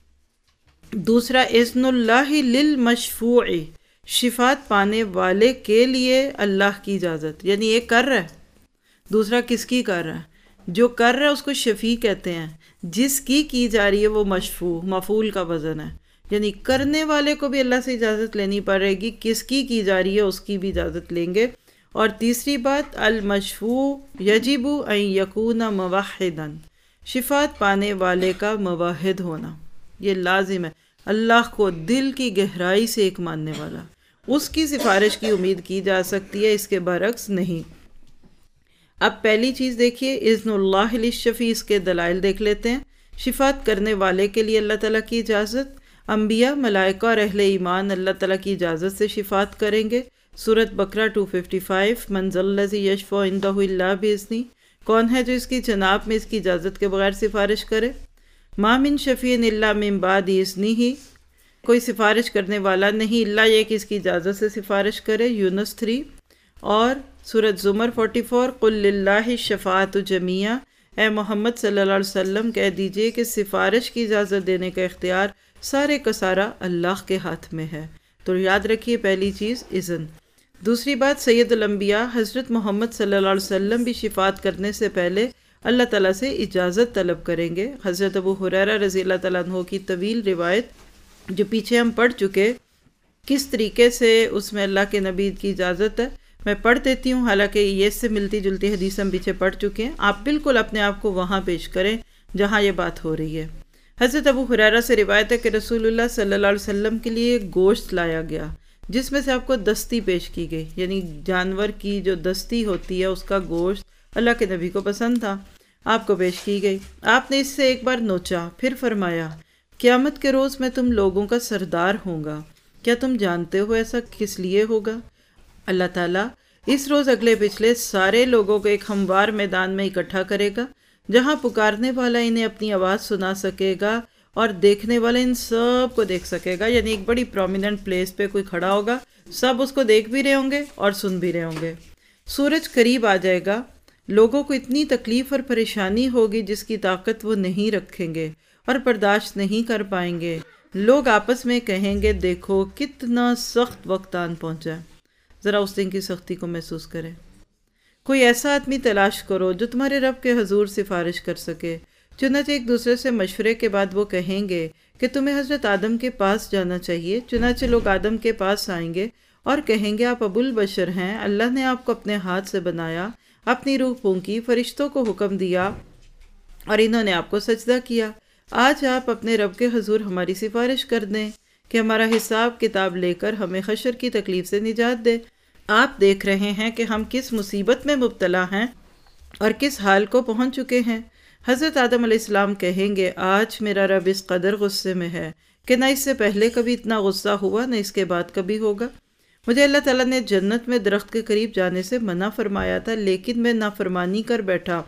دوسرا اذن اللہ للمشفوع، شفاعت پانے والے کے لیے اللہ کی اجازت، یعنی ایک کر رہا ہے، دوسرا کس کی کر رہا ہے؟ جو کر رہا ہے اس کو شفیع کہتے ہیں، جس کی جا رہی ہے وہ مشفوع، مفعول کا وزن ہے، یعنی کرنے والے کو بھی اللہ سے اجازت لینی پڑے گی، کس کی جا رہی ہے اس کی بھی اجازت لیں گے۔ اور تیسری بات، المشفوع یجب ان یکون موحدا، شفاعت پانے والے کا موحد ہونا، یہ لازم ہے، اللہ کو دل کی گہرائی سے ایک ماننے والا، اس کی سفارش کی امید کی جا سکتی ہے، اس کے برعکس نہیں۔ اب پہلی چیز دیکھیے، اذن اللہ للشفیع، اس کے دلائل دیکھ لیتے ہیں۔ شفاعت کرنے والے کے لیے اللہ تعالیٰ کی اجازت، انبیاء، ملائکہ اور اہل ایمان اللہ تعالیٰ کی اجازت سے شفاعت کریں گے۔ سورۃ بقرہ 255، من ذا الذی یشفع عندہ الا باذنہ، کون ہے جو اس کی جناب میں اس کی اجازت کے بغیر سفارش کرے؟ ما من شفیع الا من بعد اذنہ، کوئی سفارش کرنے والا نہیں اللہ یہ کہ اس کی اجازت سے سفارش کرے۔ یونس 3 اور سورۃ زمر 44، قل للہ الشفاعۃ جمیعا، اے محمد صلی اللہ علیہ وسلم کہہ دیجئے کہ سفارش کی اجازت دینے کا اختیار سارے کا سارا اللہ کے ہاتھ میں ہے۔ تو یاد رکھیے پہلی چیز اذن۔ دوسری بات، سید الانبیاء حضرت محمد صلی اللہ علیہ وسلم بھی شفاعت کرنے سے پہلے اللہ تعالیٰ سے اجازت طلب کریں گے۔ حضرت ابو ہریرہ رضی اللہ تعالیٰ عنہ کی طویل روایت جو پیچھے ہم پڑھ چکے، کس طریقے سے اس میں اللہ کے نبی کی اجازت ہے، میں پڑھ دیتی ہوں، حالانکہ یہ اس سے ملتی جلتی حدیث ہم پیچھے پڑھ چکے ہیں، آپ بالکل اپنے آپ کو وہاں پیش کریں جہاں یہ بات ہو رہی ہے۔ حضرت ابو ہریرہ سے روایت ہے کہ رسول اللہ صلی اللہ علیہ وسلم کے لیے ایک گوشت لایا گیا جس میں سے آپ کو دستی پیش کی گئی، یعنی جانور کی جو دستی ہوتی ہے اس کا گوشت اللہ کے نبی کو پسند تھا، آپ کو پیش کی گئی۔ آپ نے اس سے ایک بار نوچا، پھر فرمایا، قیامت کے روز میں تم لوگوں کا سردار ہوں گا، کیا تم جانتے ہو ایسا کس لیے ہوگا؟ اللہ تعالیٰ اس روز اگلے پچھلے سارے لوگوں کو ایک ہموار میدان میں اکٹھا کرے گا جہاں پکارنے والا انہیں اپنی آواز سنا سکے گا اور دیکھنے والا ان سب کو دیکھ سکے گا، یعنی ایک بڑی پرومیننٹ پلیس پہ کوئی کھڑا ہوگا، سب اس کو دیکھ بھی رہے ہوں گے اور سن بھی رہے ہوں گے۔ سورج قریب آ جائے گا، لوگوں کو اتنی تکلیف اور پریشانی ہوگی جس کی طاقت وہ نہیں رکھیں گے اور برداشت نہیں کر پائیں گے۔ لوگ آپس میں کہیں گے، دیکھو کتنا سخت وقت آن پہنچا ہے، ذرا اس دن کی سختی کو محسوس کریں۔ کوئی ایسا آدمی تلاش کرو جو تمہارے رب کے حضور سفارش کر سکے۔ چنانچہ ایک دوسرے سے مشورے کے بعد وہ کہیں گے کہ تمہیں حضرت آدم کے پاس جانا چاہیے۔ چنانچہ لوگ آدم کے پاس آئیں گے اور کہیں گے، آپ ابو البشر ہیں، اللہ نے آپ کو اپنے ہاتھ سے بنایا، اپنی روح پھونکی، فرشتوں کو حکم دیا اور انہوں نے آپ کو سجدہ کیا۔ آج آپ اپنے رب کے حضور ہماری سفارش کر دیں کہ ہمارا حساب کتاب لے کر ہمیں حشر کی تکلیف سے نجات دے۔ آپ دیکھ رہے ہیں کہ ہم کس مصیبت میں مبتلا ہیں اور کس حال کو پہنچ چکے ہیں۔ حضرت آدم علیہ السلام کہیں گے، آج میرا رب اس قدر غصے میں ہے کہ نہ اس سے پہلے کبھی اتنا غصہ ہوا، نہ اس کے بعد کبھی ہوگا۔ مجھے اللہ تعالیٰ نے جنت میں درخت کے قریب جانے سے منع فرمایا تھا، لیکن میں نافرمانی کر بیٹھا،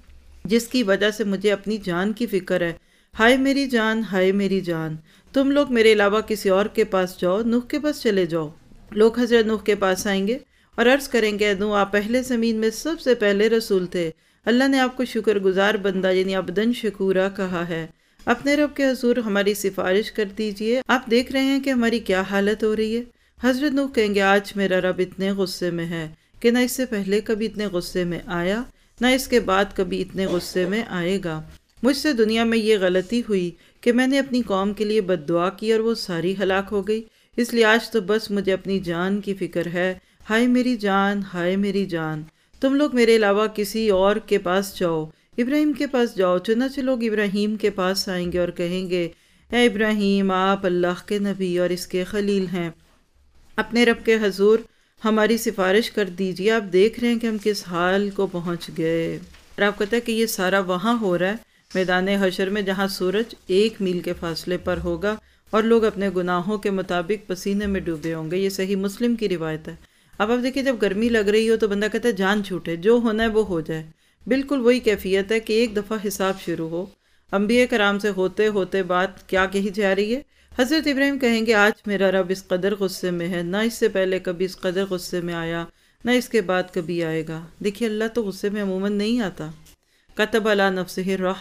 جس کی وجہ سے مجھے اپنی جان کی فکر ہے۔ ہائے میری جان، ہائے میری جان، تم لوگ میرے علاوہ کسی اور کے پاس جاؤ، نوح کے پاس چلے جاؤ۔ لوگ حضرت نوح کے پاس آئیں گے اور عرض کریں گے، نوح آپ پہلے زمین میں سب سے پہلے رسول تھے، اللہ نے آپ کو شکر گزار بندہ یعنی عبدن شکورا کہا ہے، اپنے رب کے حضور ہماری سفارش کر دیجئے، آپ دیکھ رہے ہیں کہ ہماری کیا حالت ہو رہی ہے۔ حضرت نوح کہیں گے، آج میرا رب اتنے غصے میں ہے کہ نہ اس سے پہلے کبھی اتنے غصے میں آیا، نہ اس کے بعد کبھی اتنے غصے میں آئے گا۔ مجھ سے دنیا میں یہ غلطی ہوئی کہ میں نے اپنی قوم کے لیے بد دعا کی اور وہ ساری ہلاک ہو گئی، اس لیے آج تو بس مجھے اپنی جان کی فکر ہے۔ ہائے میری جان، ہائے میری جان، تم لوگ میرے علاوہ کسی اور کے پاس جاؤ، ابراہیم کے پاس جاؤ۔ چنانچہ لوگ ابراہیم کے پاس آئیں گے اور کہیں گے، اے ابراہیم، آپ اللہ کے نبی اور اس کے خلیل ہیں، اپنے رب کے حضور ہماری سفارش کر دیجیے، آپ دیکھ رہے ہیں کہ ہم کس حال کو پہنچ گئے۔ اور آپ کہتے ہیں کہ یہ سارا وہاں ہو رہا ہے میدان حشر میں، جہاں سورج 1 میل کے فاصلے پر ہوگا اور لوگ اپنے گناہوں کے مطابق پسینے میں ڈوبے ہوں گے۔ یہ صحیح مسلم کی روایت ہے۔ اب آپ دیکھیں، جب گرمی لگ رہی ہو تو بندہ کہتا ہے جان چھوٹے، جو ہونا ہے وہ ہو جائے۔ بالکل وہی کیفیت ہے کہ ایک دفعہ حساب شروع ہو۔ انبیاء کرام سے ہوتے ہوتے بات کیا کہی جا رہی ہے؟ حضرت ابراہیم کہیں گے، آج میرا رب اس قدر غصے میں ہے، نہ اس سے پہلے کبھی اس قدر غصے میں آیا، نہ اس کے بعد کبھی آئے گا۔ دیکھیے، اللہ تو غصے میں عموماً نہیں آتا۔ کتب علی نفسہ الرحمہ،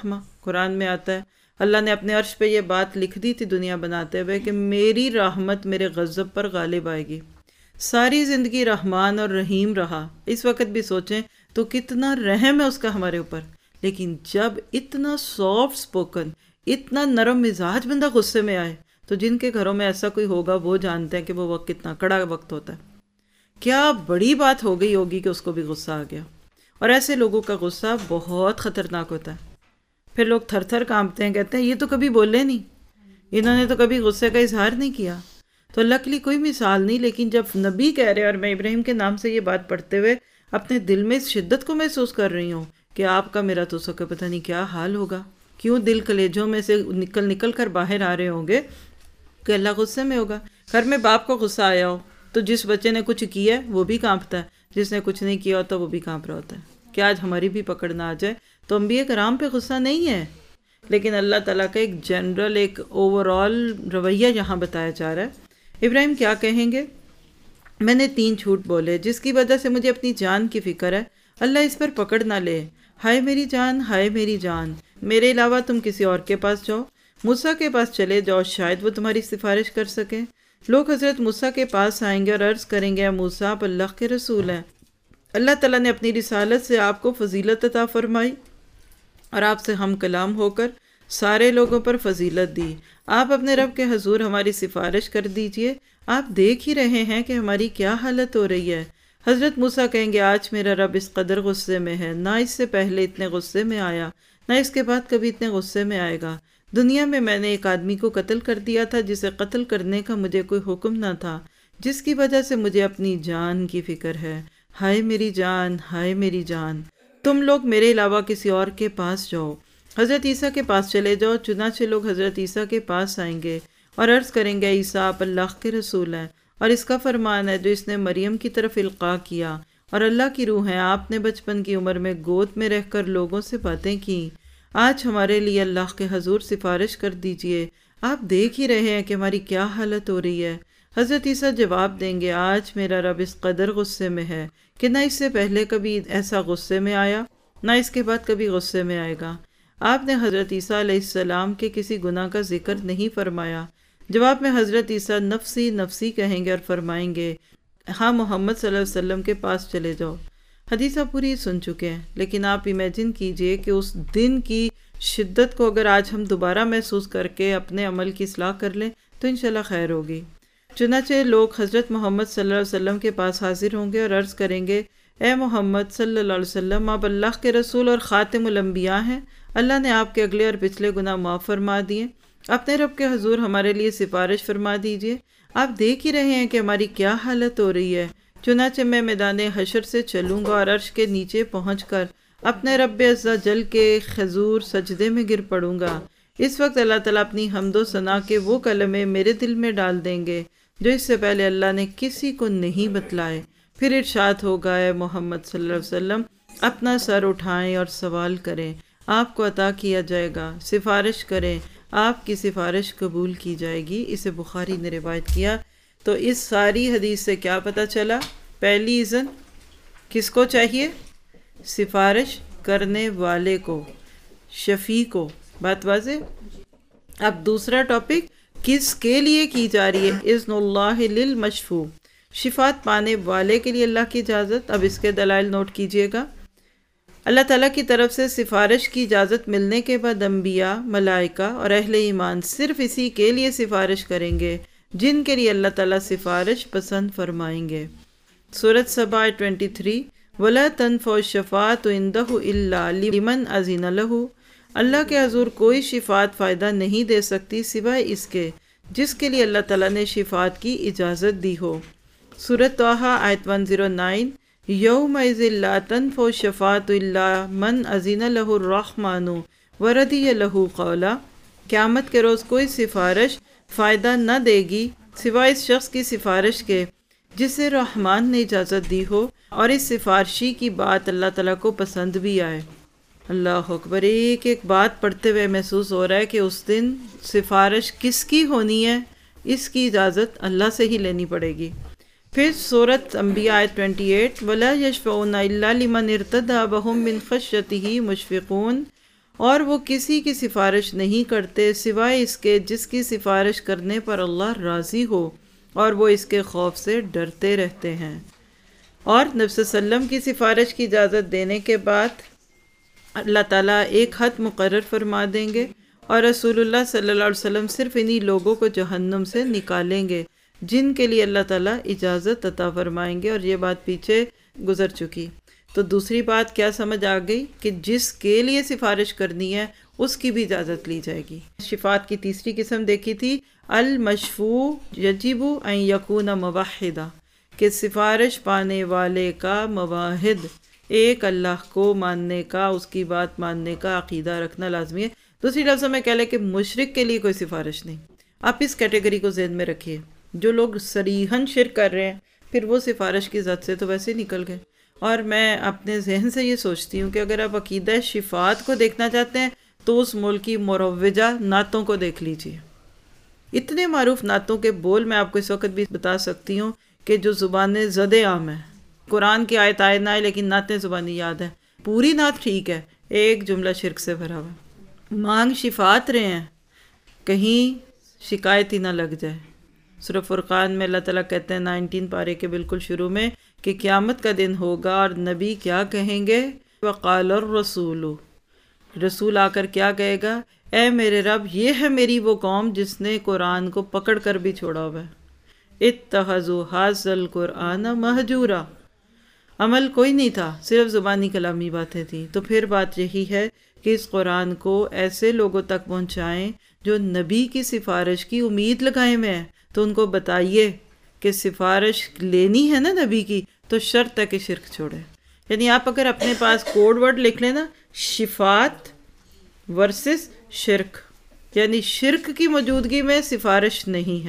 قرآن میں آتا ہے اللہ نے اپنے عرش پہ یہ بات لکھ دی تھی دنیا بناتے ہوئے کہ میری رحمت میرے غضب پر غالب آئے گی۔ ساری زندگی رحمان اور رحیم رہا، اس وقت بھی سوچیں تو کتنا رحم ہے اس کا ہمارے اوپر، لیکن جب اتنا سافٹ سپوکن، اتنا نرم مزاج بندہ غصے میں آئے تو جن کے گھروں میں ایسا کوئی ہوگا وہ جانتے ہیں کہ وہ وقت کتنا کڑا وقت ہوتا ہے۔ کیا بڑی بات ہو گئی ہوگی کہ اس کو بھی غصہ آ گیا، اور ایسے لوگوں کا غصہ بہت خطرناک ہوتا ہے۔ پھر لوگ تھر تھر کانپتے ہیں، کہتے ہیں یہ تو کبھی بولے نہیں، انہوں نے تو کبھی غصے کا اظہار نہیں کیا۔ تو اللہ کے لیے کوئی مثال نہیں، لیکن جب نبی کہہ رہے ہیں، اور میں ابراہیم کے نام سے یہ بات پڑھتے ہوئے اپنے دل میں اس شدت کو محسوس کر رہی ہوں کہ آپ کا میرا تو سکے پتہ نہیں کیا حال ہوگا، کیوں دل کلیجوں میں سے نکل کر باہر آ رہے ہوں گے کہ اللہ غصے میں ہوگا۔ گھر میں باپ کو غصہ آیا ہو تو جس بچے نے کچھ کیا ہے وہ بھی کانپتا ہے، جس نے کچھ نہیں کیا ہوتا وہ بھی کانپ رہا ہوتا ہے۔ کہ آج ہماری بھی پکڑ نہ آ جائے تو انبیاء کرام پہ غصہ نہیں ہے، لیکن اللہ تعالیٰ کا ایک جنرل، ایک اوور آل رویہ یہاں بتایا جا رہا ہے۔ ابراہیم کیا کہیں گے؟ میں نے 3 جھوٹ بولے جس کی وجہ سے مجھے اپنی جان کی فکر ہے، اللہ اس پر پکڑ نہ لے۔ ہائے میری جان، ہائے میری جان، میرے علاوہ تم کسی اور کے پاس جاؤ، موسیٰ کے پاس چلے جاؤ، شاید وہ تمہاری سفارش کر سکیں۔ لوگ حضرت موسیٰ کے پاس آئیں گے اور عرض کریں گے، اے موسیٰ، آپ اللہ کے رسول ہیں، اللہ تعالیٰ نے اپنی رسالت سے آپ کو فضیلت عطا فرمائی اور آپ سے ہم کلام ہو کر سارے لوگوں پر فضیلت دی۔ آپ اپنے رب کے حضور ہماری سفارش کر دیجئے، آپ دیکھ ہی رہے ہیں کہ ہماری کیا حالت ہو رہی ہے۔ حضرت موسیٰ کہیں گے، آج میرا رب اس قدر غصے میں ہے، نہ اس سے پہلے اتنے غصے میں آیا، نہ اس کے بعد کبھی اتنے غصے میں آئے گا۔ دنیا میں نے ایک آدمی کو قتل کر دیا تھا جسے قتل کرنے کا مجھے کوئی حکم نہ تھا، جس کی وجہ سے مجھے اپنی جان کی فکر ہے۔ ہائے میری جان، ہائے میری جان، تم لوگ میرے علاوہ کسی اور کے پاس جاؤ، حضرت عیسیٰ کے پاس چلے جاؤ۔ چنانچہ لوگ حضرت عیسیٰ کے پاس آئیں گے اور عرض کریں گے، عیسیٰ آپ اللہ کے رسول ہیں اور اس کا فرمان ہے جو اس نے مریم کی طرف القاء کیا، اور اللہ کی روح ہے، آپ نے بچپن کی عمر میں گود میں رہ کر لوگوں سے باتیں کی، آج ہمارے لیے اللہ کے حضور سفارش کر دیجئے، آپ دیکھ ہی رہے ہیں کہ ہماری کیا حالت ہو رہی ہے۔ حضرت عیسیٰ جواب دیں گے، آج میرا رب اس قدر غصے میں ہے کہ نہ اس سے پہلے کبھی ایسا غصے میں آیا، نہ اس کے بعد کبھی غصے میں آئے گا۔ آپ نے حضرت عیسیٰ علیہ السلام کے کسی گناہ کا ذکر نہیں فرمایا۔ جواب میں حضرت عیسیٰ نفسی نفسی کہیں گے اور فرمائیں گے، ہاں محمد صلی اللہ علیہ وسلم کے پاس چلے جاؤ۔ حدیث آپ پوری سن چکے ہیں، لیکن آپ امیجن کیجئے کہ اس دن کی شدت کو اگر آج ہم دوبارہ محسوس کر کے اپنے عمل کی اصلاح کر لیں تو انشاءاللہ خیر ہوگی۔ چنانچہ لوگ حضرت محمد صلی اللہ علیہ وسلم کے پاس حاضر ہوں گے اور عرض کریں گے، اے محمد صلی اللہ علیہ وسلم، آپ اللہ کے رسول اور خاتم الانبیاء ہیں، اللہ نے آپ کے اگلے اور پچھلے گناہ معاف فرما دیے، اپنے رب کے حضور ہمارے لیے سفارش فرما دیجئے، آپ دیکھ ہی رہے ہیں کہ ہماری کیا حالت ہو رہی ہے۔ چنانچہ میں میدان حشر سے چلوں گا اور عرش کے نیچے پہنچ کر اپنے رب عز جل کے حضور سجدے میں گر پڑوں گا۔ اس وقت اللہ تعالیٰ اپنی حمد و ثنا کے وہ کلمے میرے دل میں ڈال دیں گے جو اس سے پہلے اللہ نے کسی کو نہیں بتلائے۔ پھر ارشاد ہوگا، اے محمد صلی اللہ علیہ وسلم، اپنا سر اٹھائیں اور سوال کریں، آپ کو عطا کیا جائے گا، سفارش کریں، آپ کی سفارش قبول کی جائے گی۔ اسے بخاری نے روایت کیا۔ تو اس ساری حدیث سے کیا پتہ چلا؟ پہلی اذن کس کو چاہیے؟ سفارش کرنے والے کو، شفیع کو۔ بات واضح؟ اب دوسرا ٹاپک کس کے لیے کی جا رہی ہے؟ اذن اللہ للمشفوع، شفاعت پانے والے کے لیے اللہ کی اجازت۔ اب اس کے دلائل نوٹ کیجئے گا۔ اللہ تعالیٰ کی طرف سے سفارش کی اجازت ملنے کے بعد انبیاء، ملائکہ اور اہل ایمان صرف اسی کے لیے سفارش کریں گے جن کے لیے اللہ تعالیٰ سفارش پسند فرمائیں گے۔ سورۃ سبا 23، وَلَا تَنْفَعُ الشَّفَاعَةُ عِندَهُ إِلَّا لِمَنْ أَذِنَ لَهُ، اللہ کے حضور کوئی شفاعت فائدہ نہیں دے سکتی سوائے اس کے جس کے لیے اللہ تعالیٰ نے شفاعت کی اجازت دی ہو۔ سورۃ طٰہٰ آیت 109، یومئذ لا تنفع الشفاعۃ الا من اذن له الرحمن ورضی له قولا، قیامت کے روز کوئی سفارش فائدہ نہ دے گی سوائے اس شخص کی سفارش کے جسے رحمان نے اجازت دی ہو اور اس سفارشی کی بات اللہ تعالیٰ کو پسند بھی آئے۔ اللہ اکبر، ایک ایک بات پڑھتے ہوئے محسوس ہو رہا ہے کہ اس دن سفارش کس کی ہونی ہے، اس کی اجازت اللہ سے ہی لینی پڑے گی۔ پھر سورۃ انبیاء آیت 28، وَلَا يَشْفَعُونَ إِلَّا لِمَنِ ارْتَضَىٰ وَهُم مِّن خَشْيَتِهِ مُشْفِقُونَ، اور وہ کسی کی سفارش نہیں کرتے سوائے اس کے جس کی سفارش کرنے پر اللہ راضی ہو، اور وہ اس کے خوف سے ڈرتے رہتے ہیں۔ اور نبی صلی اللہ علیہ وسلم کی سفارش کی اجازت دینے کے بعد اللہ تعالیٰ ایک حد مقرر فرما دیں گے، اور رسول اللہ صلی اللہ علیہ وسلم صرف انہی لوگوں کو جہنم سے نکالیں گے جن کے لیے اللہ تعالیٰ اجازت عطا فرمائیں گے، اور یہ بات پیچھے گزر چکی۔ تو دوسری بات کیا سمجھ آ گئی کہ جس کے لیے سفارش کرنی ہے اس کی بھی اجازت لی جائے گی۔ شفاعت کی تیسری قسم دیکھی تھی المشفوع یجب ان یکون موحدا، کہ سفارش پانے والے کا موحد، ایک اللہ کو ماننے کا، اس کی بات ماننے کا عقیدہ رکھنا لازمی ہے۔ دوسری لفظوں میں کہہ لیں کہ مشرک کے لیے کوئی سفارش نہیں۔ آپ اس کیٹیگری کو ذہن میں رکھیے، جو لوگ صریحاً شرک کر رہے ہیں پھر وہ سفارش کی ذات سے تو ویسے ہی نکل گئے۔ اور میں اپنے ذہن سے یہ سوچتی ہوں کہ اگر آپ عقیدہ شفاعت کو دیکھنا چاہتے ہیں تو اس ملک کی مروجہ نعتوں کو دیکھ لیجیے۔ اتنے معروف نعتوں کے بول میں آپ کو اس وقت بھی بتا سکتی ہوں کہ جو زبان زد عام ہے، قرآن کی آیت آئے نہ آئے لیکن نعتیں زبانی یاد ہیں، پوری نعت ٹھیک ہے، ایک جملہ شرک سے بھرا ہوا۔ مانگ شفاعت رہے ہیں، کہیں شکایت ہی نہ لگ جائے۔ سورہ فرقان میں اللہ تعالیٰ کہتے ہیں 19 پارے کے بالکل شروع میں کہ قیامت کا دن ہوگا اور نبی کیا کہیں گے، وقال الرسول، رسول آ کر کیا کہے گا، اے میرے رب یہ ہے میری وہ قوم جس نے قرآن کو پکڑ کر بھی چھوڑا ہوا ہے، اتخذوا ھذا القرآن مہجورا، عمل کوئی نہیں تھا، صرف زبانی کلامی باتیں تھیں۔ تو پھر بات یہی ہے کہ اس قرآن کو ایسے لوگوں تک پہنچائیں جو نبی کی سفارش کی امید لگائے میں ہیں، تو ان کو بتائیے کہ سفارش لینی ہے نا نبی کی تو شرط ہے کہ شرک چھوڑے۔ یعنی آپ اگر اپنے پاس کوڈ ورڈ لکھ لیں نا، شفاعت ورسز شرک، یعنی شرک کی موجودگی میں سفارش نہیں ہے،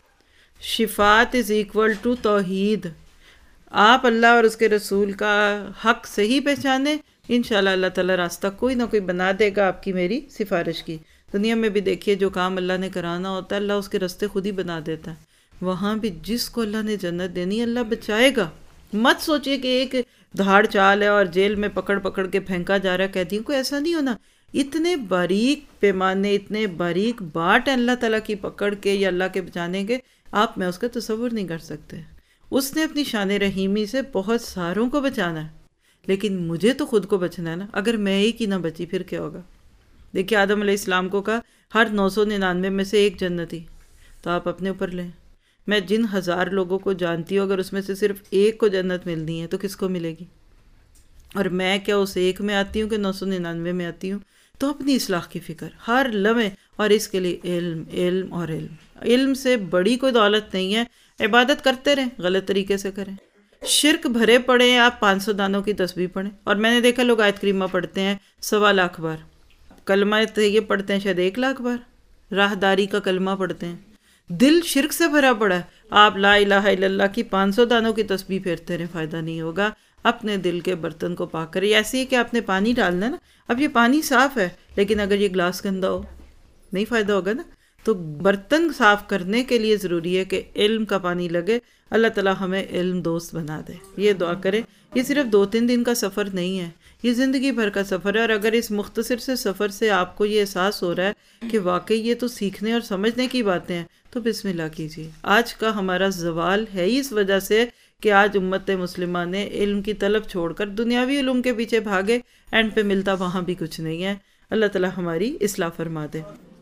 شفاعت از ایکول ٹو توحید۔ آپ اللہ اور اس کے رسول کا حق صحیح پہچانے، انشاءاللہ اللہ تعالیٰ راستہ کوئی نہ کوئی بنا دے گا آپ کی میری سفارش کی۔ دنیا میں بھی دیکھیے جو کام اللہ نے کرانا ہوتا ہے اللہ اس کے راستے خود ہی بنا دیتا ہے۔ وہاں بھی جس کو اللہ نے جنت دینی اللہ بچائے گا۔ مت سوچئے کہ ایک دھاڑ چال ہے اور جیل میں پکڑ پکڑ کے پھینکا جا رہا ہے، کہتی ہوں کوئی ایسا نہیں ہونا۔ اتنے باریک پیمانے، اتنے باریک باٹ ہے اللہ تعالیٰ کی پکڑ کے یا اللہ کے بچانے کے، آپ میں اس کا تصور نہیں کر سکتے۔ اس نے اپنی شان رحیمی سے بہت ساروں کو بچانا ہے، لیکن مجھے تو خود کو بچنا ہے نا۔ اگر میں ایک ہی نہ بچی پھر کیا ہوگا؟ دیکھیے آدم علیہ السلام کو کہا ہر 999 میں سے ایک جنتی، تو آپ اپنے اوپر لیں۔ میں جن 1000 لوگوں کو جانتی ہوں اگر اس میں سے صرف ایک کو جنت ملنی ہے تو کس کو ملے گی؟ اور میں کیا اس ایک میں آتی ہوں کہ 999 میں آتی ہوں؟ تو اپنی اصلاح کی فکر ہر لمحے، اور اس کے لیے علم علم اور علم۔ علم سے بڑی کوئی دولت نہیں ہے۔ عبادت کرتے رہیں، غلط طریقے سے کریں، شرک بھرے پڑے ہیں، آپ 500 دانوں کی تسبیح پڑھیں۔ اور میں نے دیکھا لوگ آیت کریمہ پڑھتے ہیں 1.25 لاکھ بار، کلمہ طیب پڑھتے ہیں شاید 1 لاکھ بار، راہداری کا کلمہ پڑھتے ہیں، دل شرک سے بھرا پڑا ہے۔ آپ لا الہ الا اللہ کی 500 دانوں کی تسبیح پھیرتے رہیں، فائدہ نہیں ہوگا۔ اپنے دل کے برتن کو پاک کریں۔ ایسے ہی کہ آپ نے پانی ڈالنا ہے نا، اب یہ پانی صاف ہے لیکن اگر یہ گلاس گندا ہو نہیں فائدہ ہوگا نا۔ تو برتن صاف کرنے کے لیے ضروری ہے کہ علم کا پانی لگے۔ اللہ تعالیٰ ہمیں علم دوست بنا دے، یہ دعا کریں۔ یہ صرف 2-3 دن کا سفر نہیں ہے، یہ زندگی بھر کا سفر ہے۔ اور اگر اس مختصر سے سفر سے آپ کو یہ احساس ہو رہا ہے کہ واقعی یہ تو سیکھنے اور سمجھنے کی باتیں ہیں تو بسم اللہ کیجیے۔ آج کا ہمارا زوال ہے اس وجہ سے کہ آج امت مسلمہ نے علم کی طلب چھوڑ کر دنیاوی علوم کے پیچھے بھاگے، اینڈ پہ ملتا وہاں بھی کچھ نہیں ہے۔ اللہ تعالیٰ ہماری اصلاح فرما دے۔